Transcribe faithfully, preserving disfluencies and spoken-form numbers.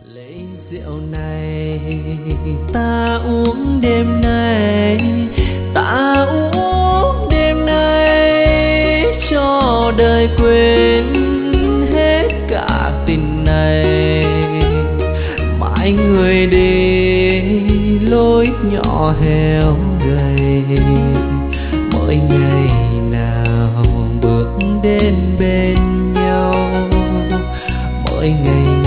Lấy rượu này ta uống đêm nay, ta uống đêm nay cho đời quên hết cả tình này. Mãi người đi lối nhỏ heo gầy, mỗi ngày nào bước đến bên nhau, mỗi ngày